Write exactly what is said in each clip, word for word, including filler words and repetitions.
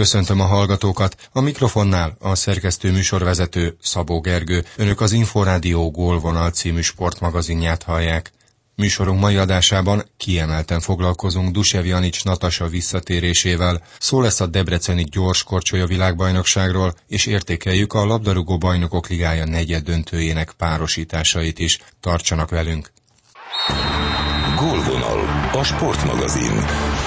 Köszöntöm a hallgatókat, a mikrofonnál a szerkesztő műsorvezető Szabó Gergő. Önök az Inforádió Gólvonal című sportmagazinját hallják. Műsorunk mai adásában kiemelten foglalkozunk Dusev Janics Natasa visszatérésével, szó lesz a debreceni gyorskorcsolya világbajnokságról, és értékeljük a labdarúgó bajnokok ligája negyed döntőjének párosításait is. Tartsanak velünk! Gólvonal, a sportmagazin.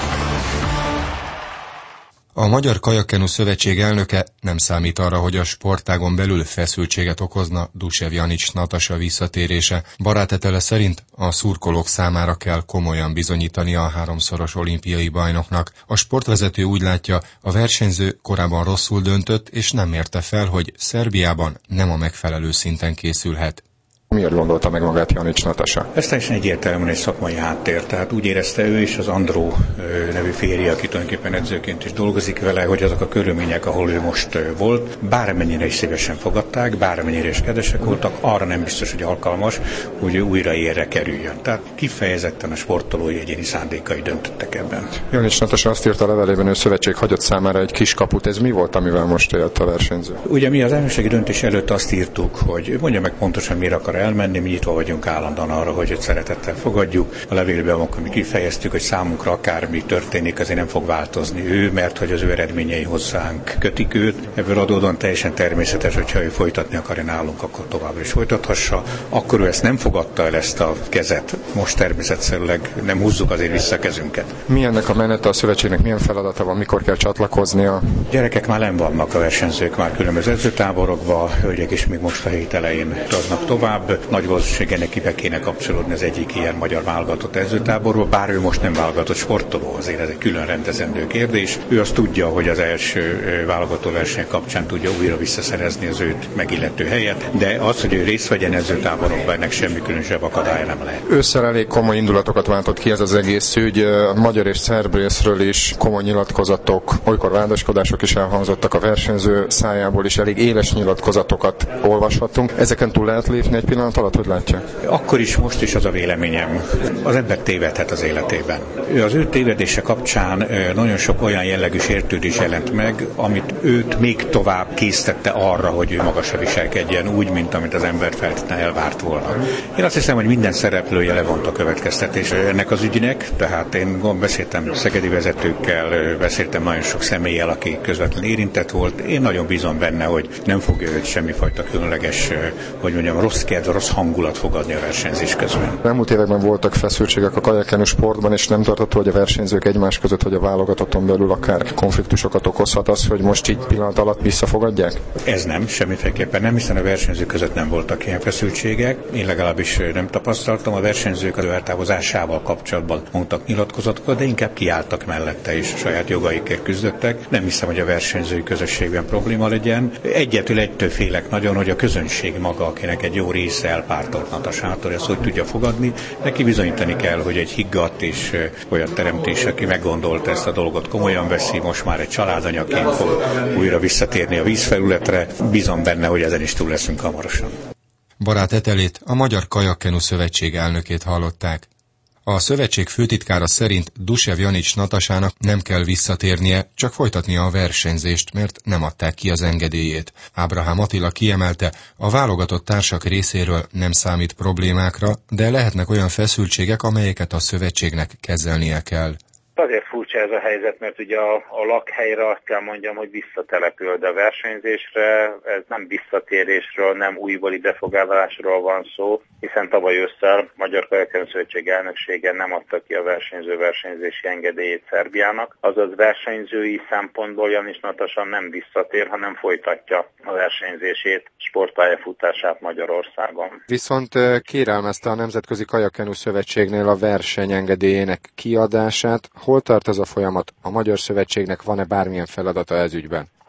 A Magyar Kajakkenu Szövetség elnöke nem számít arra, hogy a sportágon belül feszültséget okozna Dusev Janics Natasa visszatérése. Barátetele szerint a szurkolók számára kell komolyan bizonyítani a háromszoros olimpiai bajnoknak. A sportvezető úgy látja, a versenyző korábban rosszul döntött, és nem mérte fel, hogy Szerbiában nem a megfelelő szinten készülhet. Miért gondolta meg magát Janics Natasa? Ez teljesen egyértelműen egy szakmai háttér, tehát úgy érezte ő és az Andró nevű férje, aki tulajdonképpen edzőként is dolgozik vele, hogy azok a körülmények, ahol ő most volt, bármennyire is szívesen fogadták, bármennyire is kedvesek voltak, arra nem biztos, hogy alkalmas, hogy ő újra érre kerüljön. Tehát kifejezetten a sportolói egyéni szándékai döntöttek ebben. Janics Natasa azt írta a levelében, hogy a szövetség hagyott számára egy kis kaput. Ez mi volt, amivel most élt a versenyző? Ugye mi az elnökségi döntés előtt azt írtuk, hogy mondja meg pontosan, mire akar elmenni, mi nyitva vagyunk állandóan arra, hogy őt szeretettel fogadjuk. A levélben, amikor mi kifejeztük, hogy számunkra akármi történik, azért nem fog változni ő, mert hogy az ő eredményei hozzánk kötik őt. Ebből adódóan teljesen természetes, hogyha ő folytatni akarja nálunk, akkor továbbra is folytathassa. Akkor ő ezt nem fogadta el, ezt a kezet. Most természetszerűleg nem húzzuk azért vissza a kezünket. Mi ennek a menete a szövetségnek, milyen feladata van, mikor kell csatlakoznia? Gyerekek már nem vannak, a versenyzők már különböző edzőtáborokban, hölgyek is még most a hét elején utaznak tovább. Nagy valószínűséggel neki be kéne kapcsolódni az egyik ilyen magyar válogatott edzőtáborba, bár ő most nem válogatott sportoló, azért ez egy külön rendezendő kérdés. Ő azt tudja, hogy az első válogató verseny kapcsán tudja újra visszaszerezni az őt megillető helyet, de az, hogy ő részt vegyen edzőtáborokban, ennek semmi különösebb akadálya nem lehet. Ősszel elég komoly indulatokat váltott ki ez az egész ügy, a magyar és szerb részről is komoly nyilatkozatok, olykor vádaskodások is elhangzottak a versenyző szájából is, elég éles nyilatkozatokat olvashattunk. Ezeken túl lehet lépni egy pillanat alatt, hogy látja? Akkor is, most is az a véleményem. Az ember tévedhet az életében. Az ő tévedése kapcsán nagyon sok olyan jellegű sértődés jelent meg, amit őt még tovább késztette arra, hogy ő magasra viselkedjen, úgy, mint amit az ember feltétlenül elvárt volna. Én azt hiszem, hogy minden szereplője levont a következtetés ennek az ügynek, tehát én beszéltem szegedi vezetőkkel, beszéltem nagyon sok személlyel, aki közvetlenül érintett volt. Én nagyon bízom benne, hogy nem fogja őt semmifajta különleges, hogy mondjam, rossz kedv, rossz hangulat fogadni a versenyzés közben. Elmúlt években voltak feszültségek a kajakkenu sportban, és nem tartható, hogy a versenyzők egymás között, vagy a válogatotton belül akár konfliktusokat okozhat az, hogy most így pillanat alatt visszafogadják? Ez nem, semmiféleképpen nem, hiszen a versenyzők között nem voltak ilyen feszültségek. Én legalábbis nem tapasztaltam, a versenyzők az eltávozásával kapcsolatban mondtak nyilatkozatokat, de inkább kiálltak mellette és a saját jogaikért küzdöttek. Nem hiszem, hogy a versenyzői közösségben probléma legyen. Egyetől egytől félek nagyon, hogy a közönség maga, akinek egy jó része elpártolt Natasától, ezt hogy tudja fogadni, neki bizonyítani kell, hogy egy higgadt és olyan teremtés, aki meggondolta ezt a dolgot, komolyan veszi, most már egy családanyaként fog újra visszatérni a vízfelületre. Bízom benne, hogy ezen is túl leszünk hamarosan. Barátetelét, a Magyar Kajakkenu Szövetség elnökét hallották. A szövetség főtitkára szerint Dusev Janics Natasának nem kell visszatérnie, csak folytatnia a versenyzést, mert nem adták ki az engedélyét. Ábrahám Attila kiemelte, a válogatott társak részéről nem számít problémákra, de lehetnek olyan feszültségek, amelyeket a szövetségnek kezelnie kell. Azért furcsa ez a helyzet, mert ugye a, a lakhelyre azt kell mondjam, hogy visszatelepül, de a versenyzésre ez nem visszatérésről, nem újbóli befoglalásról van szó, hiszen tavaly ősszel Magyar Kajakkenu Szövetség elnöksége nem adta ki a versenyző versenyzési engedélyét Szerbiának, azaz versenyzői szempontból Janics Natasa nem visszatér, hanem folytatja a versenyzését, sportpályafutását Magyarországon. Viszont kérelmezte a Nemzetközi Kajakkenu Szövetségnél a versenyengedélyének kiadását. Hol tart ez a folyamat? A Magyar Szövetségnek van-e bármilyen feladata ez ügyben? A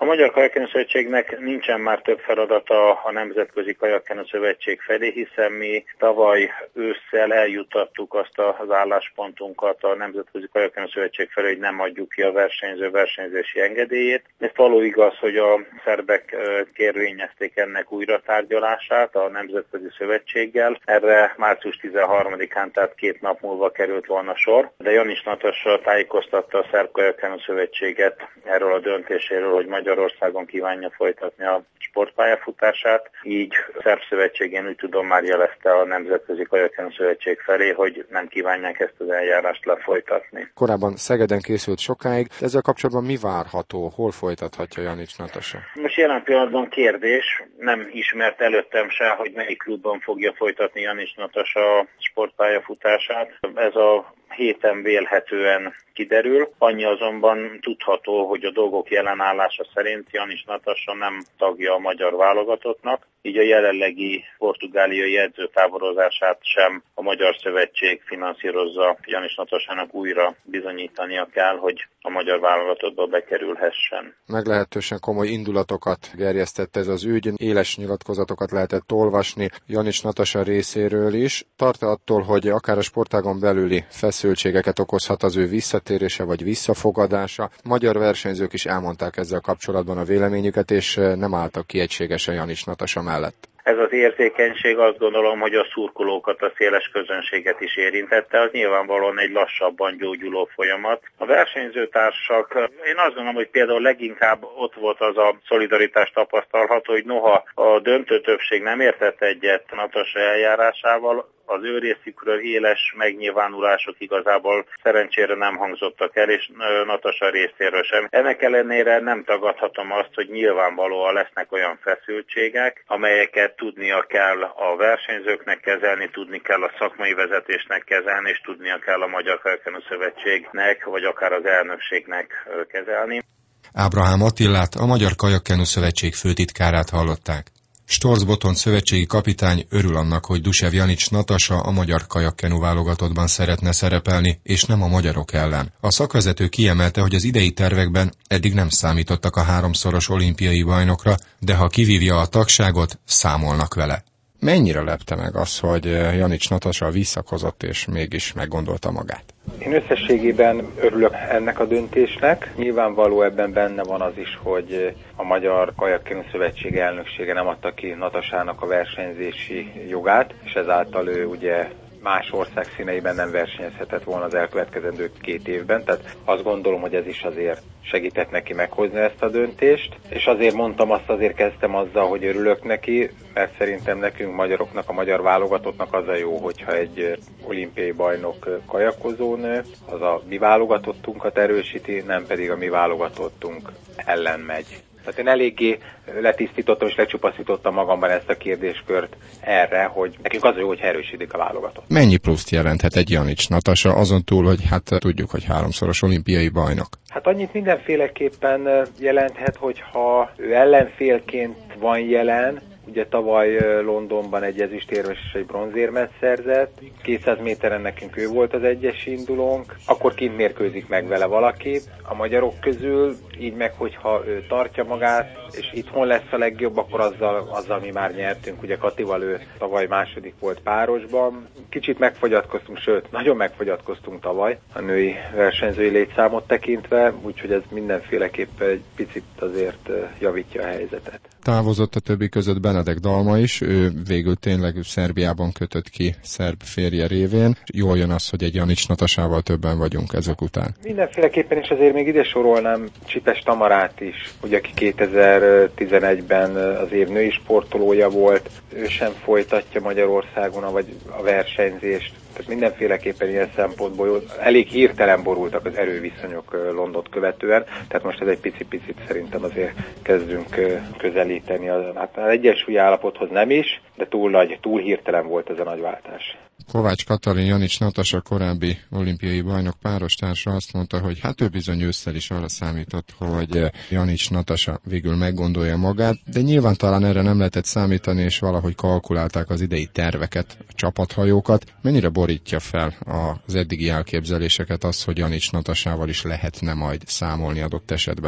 Magyar Kajakkenu Szövetségnek nincsen már több feladata a Nemzetközi Kajakkenu Szövetség felé, hiszen mi tavaly ősszel eljuttattuk azt az álláspontunkat a Nemzetközi Kajakkenu Szövetség felé, hogy nem adjuk ki a versenyző versenyzési engedélyét. Ez való igaz, hogy a szerbek kérvényezték ennek újra tárgyalását a Nemzetközi Szövetséggel. Erre március tizenharmadikán, tehát két nap múlva került volna sor, de Janics Natasa tájékoztatta a Szerb Kajakkenu Szövetséget erről a döntéséről, hogy Magyarországon kívánja folytatni a sportpályafutását. Így a Szerb Szövetségén úgy tudom már jelezte a Nemzetközi Kajakkenu Szövetség felé, hogy nem kívánják ezt az eljárást lefolytatni. Korábban Szegeden készült sokáig, ezzel kapcsolatban mi várható? Hol folytathatja Janics Natasa? Most jelen pillanatban kérdés, nem ismert előttem se, hogy melyik klubban fogja folytatni Janics Natasa a sportpályafutását. Ez a héten vélhetően kiderül. Annyi azonban tudható, hogy a dolgok jelenállása szerint Janics Natasa nem tagja a magyar válogatottnak, így a jelenlegi portugáliai edzőtáborozását sem a Magyar Szövetség finanszírozza. Janics Natasának újra bizonyítania kell, hogy a magyar válogatottba bekerülhessen. Meglehetősen komoly indulatokat gerjesztett ez az ügy, éles nyilatkozatokat lehetett olvasni Janics Natasa részéről is. Tart-e attól, hogy akár a sportágon belüli feszültségeket okozhat az ő visszatérése vagy visszafogadása? Magyar versenyzők is elmondták ezzel kapcsolatban a véleményüket, és nem álltak ki egységesen Janics Natasa mellett. Ez az érzékenység, azt gondolom, hogy a szurkolókat, a széles közönséget is érintette, az nyilvánvalóan egy lassabban gyógyuló folyamat. A versenyzőtársak, én azt gondolom, hogy például leginkább ott volt az a szolidaritás tapasztalható, hogy noha a döntő többség nem értett egyet Natasa eljárásával, az ő részükről éles megnyilvánulások igazából szerencsére nem hangzottak el, és Natasa részéről sem. Ennek ellenére nem tagadhatom azt, hogy nyilvánvalóan lesznek olyan feszültségek, amelyeket tudnia kell a versenyzőknek kezelni, tudni kell a szakmai vezetésnek kezelni, és tudnia kell a Magyar Kajakkenu Szövetségnek, vagy akár az elnökségnek kezelni. Ábrahám Attilát, a Magyar Kajakkenu Szövetség főtitkárát hallották. Storz Botond szövetségi kapitány örül annak, hogy Dušev Janics Natasa a magyar kajakkenu válogatottban szeretne szerepelni, és nem a magyarok ellen. A szakvezető kiemelte, hogy az idei tervekben eddig nem számítottak a háromszoros olimpiai bajnokra, de ha kivívja a tagságot, számolnak vele. Mennyire lepte meg az, hogy Janics Natasa visszakozott és mégis meggondolta magát? Én összességében örülök ennek a döntésnek. Nyilvánvaló ebben benne van az is, hogy a Magyar Kajakkenu Szövetség elnöksége nem adta ki Natasának a versenyzési jogát, és ezáltal ő ugye más ország színeiben nem versenyezhetett volna az elkövetkezendő két évben, tehát azt gondolom, hogy ez is azért segített neki meghozni ezt a döntést, és azért mondtam azt, azért kezdtem azzal, hogy örülök neki, mert szerintem nekünk magyaroknak, a magyar válogatottnak az a jó, hogyha egy olimpiai bajnok kajakkozónő, az a mi válogatottunkat erősíti, nem pedig a mi válogatottunk ellen megy. Tehát én eléggé letisztítottam és lecsupaszítottam magamban ezt a kérdéskört erre, hogy nekünk az a jó, hogy erősítik a válogatott. Mennyi pluszt jelenthet egy Janics Natasa azon túl, hogy hát tudjuk, hogy háromszoros olimpiai bajnok? Hát annyit mindenféleképpen jelenthet, hogyha ő ellenfélként van jelen, ugye tavaly Londonban egy ezüstérmes és egy bronzérmet szerzett, kétszáz méteren nekünk ő volt az egyes indulónk, akkor kint mérkőzik meg vele valaki a magyarok közül, így meg, hogyha ő tartja magát, és itthon lesz a legjobb, akkor azzal, azzal mi már nyertünk, ugye Katival ő tavaly második volt párosban. Kicsit megfogyatkoztunk, sőt, nagyon megfogyatkoztunk tavaly a női versenyzői létszámot tekintve, úgyhogy ez mindenféleképpen egy picit azért javítja a helyzetet. Távozott a többi között Benedek Dalma is, ő végül tényleg Szerbiában kötött ki szerb férje révén. Jól jön az, hogy egy Janics Natasával többen vagyunk ezek után. Mindenféleképpen is azért még ide sorolnám Csipes Tamarát is, ugye aki kétezer-tizenegyben az év női sportolója volt, ő sem folytatja Magyarországon a, vagy a versenyzést. Tehát mindenféleképpen ilyen szempontból elég hirtelen borultak az erőviszonyok Londont követően, tehát most ez egy picit-picit szerintem azért kezdünk közelíteni. Az, hát az egyensúlyi állapothoz nem is, de túl nagy, túl hirtelen volt ez a nagy váltás. Kovács Katalin, Janics Natasa korábbi olimpiai bajnok párostársa azt mondta, hogy hát ő bizony ősszel is arra számított, hogy Janics Natasa végül meggondolja magát, de nyilván talán erre nem lehetett számítani, és valahogy kalkulálták az idei terveket, a csapathajókat. Mennyire borítja fel az eddigi elképzeléseket az, hogy Janics Natasával is lehetne majd számolni adott esetben?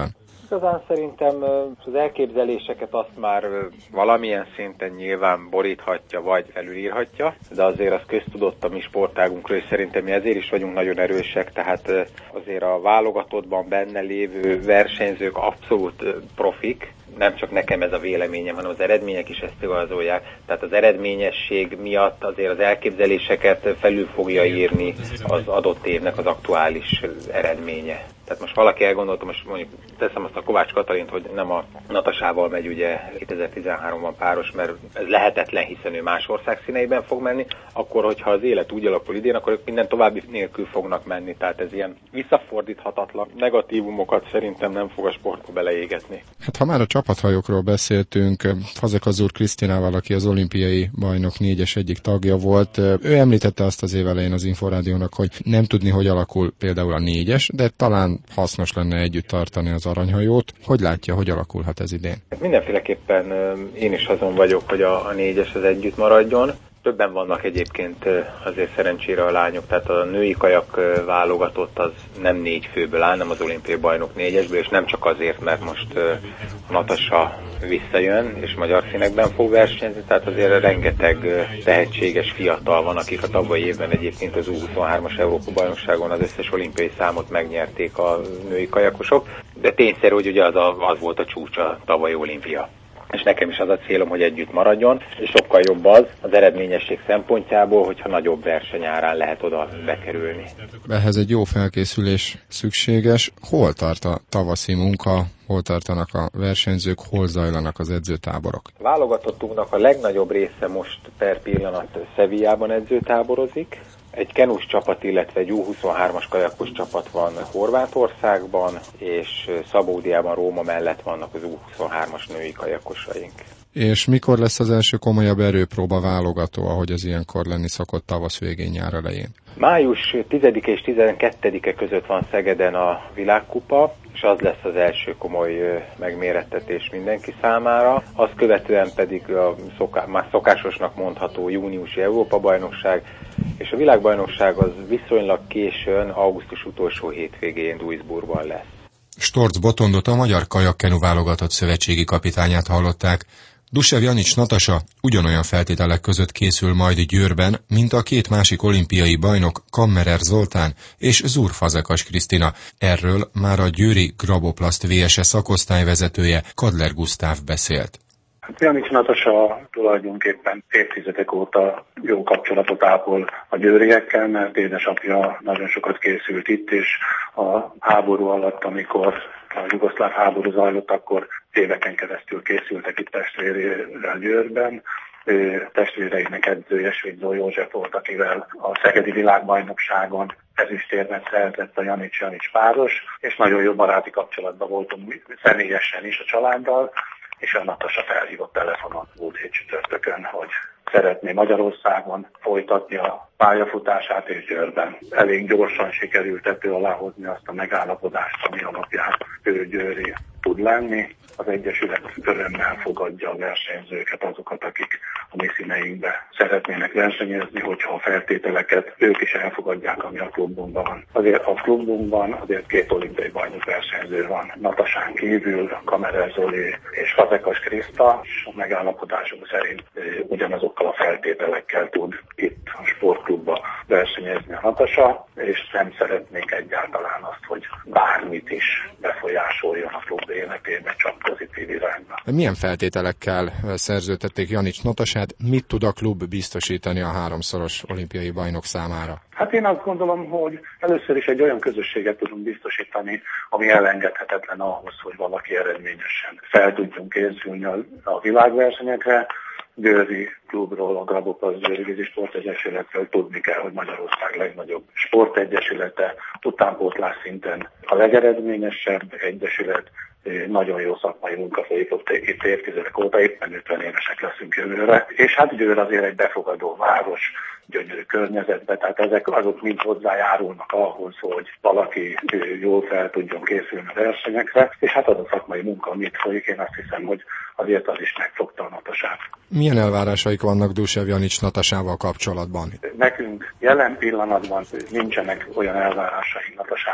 Igazán szerintem az elképzeléseket azt már valamilyen szinten nyilván boríthatja, vagy felülírhatja, de azért az köztudott a mi sportágunkról, és szerintem mi ezért is vagyunk nagyon erősek, tehát azért a válogatottban benne lévő versenyzők abszolút profik, nem csak nekem ez a véleményem, hanem az eredmények is ezt igazolják. Tehát az eredményesség miatt azért az elképzeléseket felül fogja írni az adott évnek az aktuális eredménye. Tehát most valaki elgondolta, most mondjuk teszem azt a Kovács Katalint, hogy nem a Natasával megy ugye kétezer-tizenháromban páros, mert ez lehetetlen, hiszen ő más ország színeiben fog menni, akkor hogyha az élet úgy alakul idén, akkor ők minden további nélkül fognak menni. Tehát ez ilyen visszafordíthatatlan negatívumokat szerintem nem fog a sportba beleégetni. Hát ha már a csapathajókról beszéltünk, Fazekas úr Krisztinával, aki az olimpiai bajnok négyes egyik tagja volt, ő említette azt az év elején az Inforádiónak, hogy nem tudni, hogy alakul például a négyes, de talán hasznos lenne együtt tartani az aranyhajót. Hogy látja, hogy alakulhat ez idén? Mindenféleképpen én is azon vagyok, hogy a, a négyes az együtt maradjon. Többen vannak egyébként azért szerencsére a lányok, tehát a női kajak válogatott az nem négy főből áll, nem az olimpiai bajnok négyesből, és nem csak azért, mert most Natasa visszajön, és magyar színekben fog versenyezni, tehát azért rengeteg tehetséges fiatal van, akik a tavalyi évben egyébként az U huszonhármas Európa-bajnokságon az összes olimpiai számot megnyerték a női kajakosok, de tényszerű, hogy ugye az, a, az volt a csúcs a tavalyi olimpia. És nekem is az a célom, hogy együtt maradjon, és sokkal jobb az az eredményesség szempontjából, hogyha nagyobb verseny árán lehet oda bekerülni. Ehhez egy jó felkészülés szükséges. Hol tart a tavaszi munka, hol tartanak a versenyzők, hol zajlanak az edzőtáborok? A válogatottunknak a legnagyobb része most per pillanat Sevillában edzőtáborozik. Egy kenus csapat, illetve egy U huszonhármas kajakos csapat van Horvátországban, és Szabódiában, Róma mellett vannak az U huszonhármas női kajakosaink. És mikor lesz az első komolyabb erőpróba válogató, ahogy az ilyenkor lenni szokott tavasz végén, nyár elején? Május tizedike és tizenkettedike között van Szegeden a világkupa, és az lesz az első komoly megmérettetés mindenki számára. Azt követően pedig a szoká- már szokásosnak mondható júniusi Európa-bajnokság, és a világbajnokság az viszonylag későn, augusztus utolsó hétvégén Duisburgban lesz. Storc Botondot, a magyar kajakkenu válogatott szövetségi kapitányát hallották. Dusev Janics Natasa ugyanolyan feltételek között készül majd Győrben, mint a két másik olimpiai bajnok, Kammerer Zoltán és Zur Fazekas Krisztina. Erről már a győri Graboplaszt vé es e szakosztályvezetője, Kadler Gusztáv beszélt. Janics Natasa tulajdonképpen évtizedek óta jó kapcsolatot ápol a győriekkel, mert édesapja nagyon sokat készült itt, és a háború alatt, amikor a jugoszláv háború zajlott, akkor éveken keresztül készültek itt testvérével Győrben. Testvéreinek edzője Svidzó József volt, akivel a szegedi világbajnokságon ezüstérmet szerzett a Janics-Janics páros, és nagyon jó baráti kapcsolatban voltunk személyesen is a családdal, és a Natasa felhívott telefonon múlt hét csütörtökön, hogy szeretné Magyarországon folytatni a pályafutását és Győrben. Elég gyorsan sikerült tető alá hozni azt a megállapodást, ami alapján ő győri tud lenni. Az Egyesület örömmel fogadja a versenyzőket, azokat, akik a mi színeinkbe szeretnének versenyezni, hogyha a feltételeket ők is elfogadják, ami a klubunkban van. Azért a klubunkban azért két olimpiai bajnok versenyző van. Natasán kívül Kammerer Zoli és Fazekas Kriszta, és a megállapodásunk szerint ugyanazokkal a feltételekkel tud itt a sportklubba versenyezni a Natasa, és nem szeretnék egyáltalán azt, hogy bármit is befolyásoljon a klub életébe, csak pozitív irányba. Milyen feltételekkel szerződtették Janics Natasát? Mit tud a klub biztosítani a háromszoros olimpiai bajnok számára? Hát én azt gondolom, hogy először is egy olyan közösséget tudunk biztosítani, ami elengedhetetlen ahhoz, hogy valaki eredményesen fel tudjunk készülni a, a világversenyekre. Győri klubról, a Graboplaszt Győri Vízi Sportegyesületről tudni kell, hogy Magyarország legnagyobb sportegyesülete, utánpótlás szinten a legeredményesebb egyesület, nagyon jó szakmai munka folyik ott itt évtizedek óta, éppen ötven évesek leszünk jövőre. És hát Győr azért egy befogadó város, gyönyörű környezetbe, tehát ezek azok mind hozzájárulnak ahhoz, hogy valaki jól fel tudjon készülni a versenyekre, és hát az a szakmai munka, amit folyik, én azt hiszem, hogy azért az is megfogta a Natasát. Milyen elvárásaik vannak Dusev Janics Natasával kapcsolatban? Nekünk jelen pillanatban nincsenek olyan elvárásaink Natasával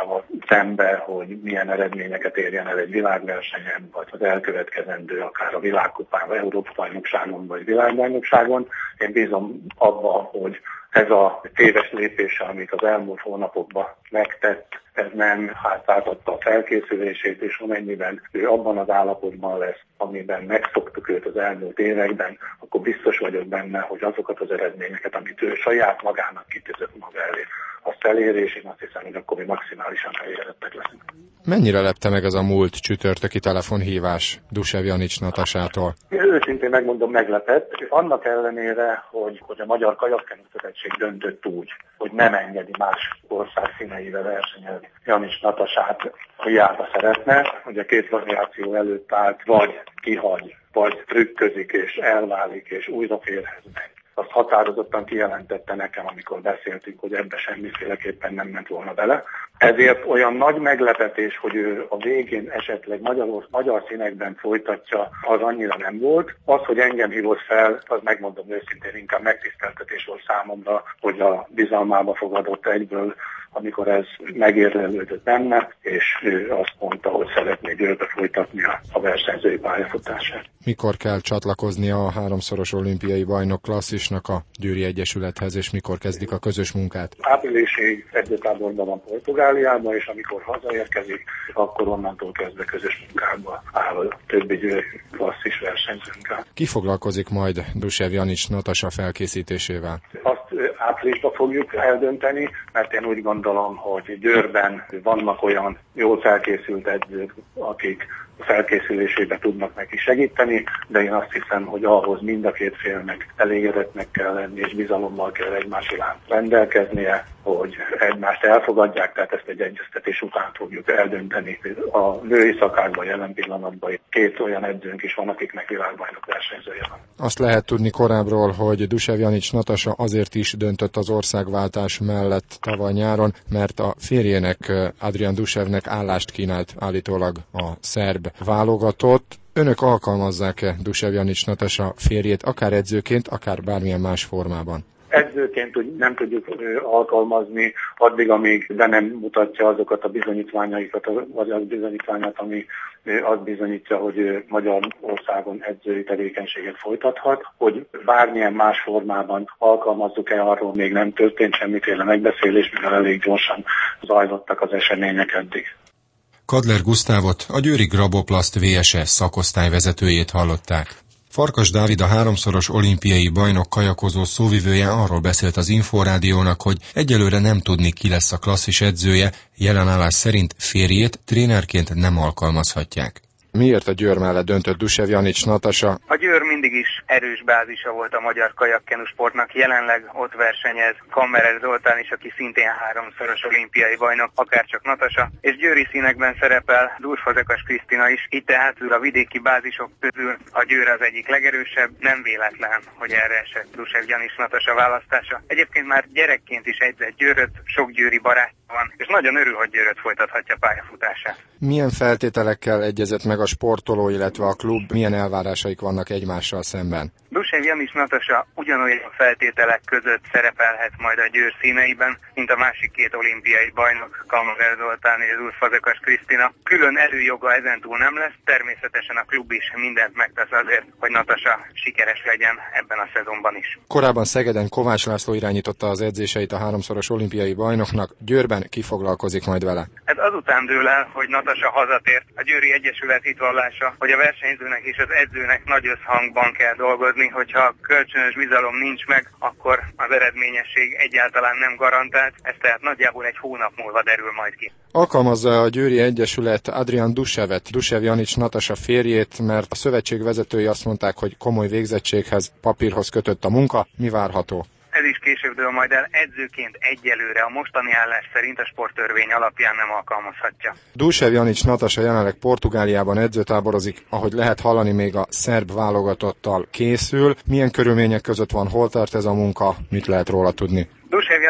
szembe, hogy milyen eredményeket érjen el egy világversenyen, vagy az elkövetkezendő akár a világkupán, vagy Európa-bajnokságon, vagy világbajnokságon. Én bízom abba, hogy ez a téves lépése, amit az elmúlt hónapokban megtett, ez nem hátráltatta a felkészülését, és amennyiben ő abban az állapotban lesz, amiben megszoktuk őt az elmúlt években, akkor biztos vagyok benne, hogy azokat az eredményeket, amit ő saját magának kitűzött maga elé, azt elér, és én azt hiszem, hogy akkor mi maximálisan elégedettek leszünk. Mennyire lepte meg ez a múlt csütörtöki telefonhívás Dusev Janics Natasától? Őszintén megmondom, meglepett. Annak ellenére, hogy, hogy a Magyar Kajakkenu Szövetség döntött úgy, hogy nem engedi más ország színeivel versenyezni Janics Natasát, hiába szeretne, hogy a két variáció előtt állt, vagy kihagy, vagy trükközik és elválik és újra férhez meg. Azt határozottan kijelentette nekem, amikor beszéltünk, hogy ebbe semmiféleképpen nem ment volna bele. Ezért olyan nagy meglepetés, hogy ő a végén esetleg magyar, magyar színekben folytatja, az annyira nem volt. Az, hogy engem hívott fel, az megmondom őszintén, inkább megtiszteltetés volt számomra, hogy a bizalmába fogadott egyből, amikor ez megérlelődött benne, és ő azt mondta, hogy szeretné Győrbe folytatni a versenyzői pályafutását. Mikor kell csatlakoznia a háromszoros olimpiai bajnok klasszisnak a Győri Egyesülethez, és mikor kezdik a közös munkát? Áprilisig edzőtáborban van Portugáliában, és amikor hazaérkezik, akkor onnantól kezdve közös munkába áll a többi győri klasszis versenyzőnkkel. Ki foglalkozik majd Dusev Janics Natasa felkészítésével? Azt áprilisban fogjuk eldönteni, mert én úgy gondolom, hogy Győrben vannak olyan jól felkészült edzők, akik felkészülésébe tudnak neki segíteni, de én azt hiszem, hogy ahhoz mind a két félnek elégedettnek kell lenni, és bizalommal kell egymás iránt rendelkeznie, hogy egymást elfogadják, tehát ezt egy egyeztetés után fogjuk eldönteni. A női szakákban jelen pillanatban két olyan edzőnk is van, akiknek világbajnok versenyzője van. Azt lehet tudni korábbról, hogy Dusev Janics Natasa azért is döntött az országváltás mellett tavaly nyáron, mert a férjének, Adrian Dusevnek állást kínált állítólag a szerb válogatott. Önök alkalmazzák-e Dusev Janics Natasa férjét, akár edzőként, akár bármilyen más formában? Edzőként nem tudjuk alkalmazni addig, amíg be nem mutatja azokat a bizonyítványaikat, vagy az bizonyítványát, ami azt bizonyítja, hogy Magyarországon edzői tevékenységet folytathat. Hogy bármilyen más formában alkalmazzuk-e, arról még nem történt semmiféle megbeszélés, mivel elég gyorsan zajlottak az események eddig. Kadler Gusztávot, a Győri Graboplast vé es es szakosztály vezetőjét hallották. Farkas Dávid, a háromszoros olimpiai bajnok kajakozó szóvivője arról beszélt az Inforádiónak, hogy egyelőre nem tudni, ki lesz a klasszis edzője, jelen állás szerint férjét trénerként nem alkalmazhatják. Miért a Győr mellett döntött Dusev Janics Natasa? A Győr mindig is erős bázisa volt a magyar kajakkenu sportnak. Jelenleg ott versenyez Kammerer Zoltán is, aki szintén háromszoros olimpiai bajnok, akárcsak Natasa, és győri színekben szerepel Durfazekas Krisztina is. Itt tehát a vidéki bázisok közül a Győr az egyik legerősebb. Nem véletlen, hogy erre esett Dusev Janics Natasa választása. Egyébként már gyerekként is edzett Győröt, sok győri barátja van, és nagyon örül, hogy Győröt folytathatja pályafutását. Milyen feltételekkel egyezett meg a sportoló, illetve a klub, milyen elvárásaik vannak egymással szemben? Dusev Janics Natasa ugyanolyan feltételek között szerepelhet majd a Győr színeiben, mint a másik két olimpiai bajnok, Kammerer Zoltán és Durfazekas Krisztina. Külön előjoga ezentúl nem lesz, természetesen a klub is mindent megtesz azért, hogy Natasa sikeres legyen ebben a szezonban is. Korábban Szegeden Kovács László irányította az edzéseit a háromszoros olimpiai bajnoknak, Győrben ki foglalkozik majd vele? Ez azután dől el, hogy Natasa hazatért. A Győri Egyesület hitvallása, hogy a versenyzőnek és az edzőnek nagy összhangban kell dolgozni, hogyha kölcsönös bizalom nincs meg, akkor az eredményesség egyáltalán nem garantált, ez tehát nagyjából egy hónap múlva derül majd ki. Alkalmazza a Győri Egyesület Adrian Dusevet, Dusev Janics Natasa férjét, mert a szövetség vezetői azt mondták, hogy komoly végzettséghez, papírhoz kötött a munka. Mi várható? Ez is később dől majd el, edzőként egyelőre a mostani állás szerint a sporttörvény alapján nem alkalmazhatja. Dusev Janics Natasa jelenleg Portugáliában edzőtáborozik, ahogy lehet hallani, még a szerb válogatottal készül. Milyen körülmények között van, hol tart ez a munka, mit lehet róla tudni? Dusev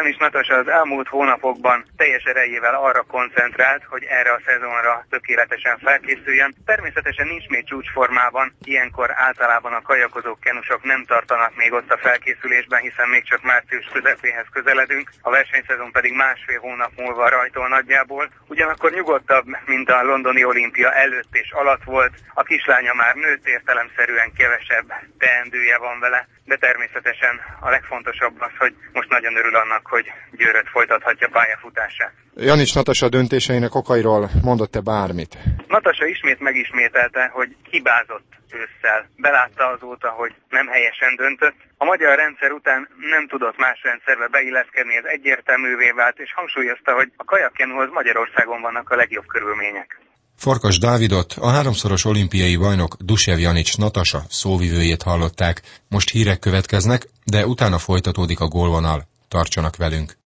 Janics Natasa az elmúlt hónapokban teljes erejével arra koncentrált, hogy erre a szezonra tökéletesen felkészüljön. Természetesen nincs még csúcsformában, ilyenkor általában a kajakozók, kenusok nem tartanak még ott a felkészülésben, hiszen még csak március közepéhez közeledünk, a versenyszezon pedig másfél hónap múlva rajtol nagyjából. Ugyanakkor nyugodtabb, mint a londoni olimpia előtt és alatt volt, a kislánya már nőtt, értelemszerűen kevesebb teendője van vele, de természetesen a legfontosabb az, hogy most nagyon örül annak, hogy Győrött folytathatja pályafutását. Janics Natasa döntéseinek okairól mondott-e bármit? Natasa ismét megismételte, hogy hibázott ősszel. Belátta azóta, hogy nem helyesen döntött. A magyar rendszer után nem tudott más rendszerbe beilleszkedni, ez egyértelművé vált, és hangsúlyozta, hogy a kajakkenúhoz Magyarországon vannak a legjobb körülmények. Farkas Dávidot, a háromszoros olimpiai bajnok Dusev Janics Natasa szóvivőjét hallották. Most hírek következnek, de utána folytatódik a gólvonal. Tartsanak velünk!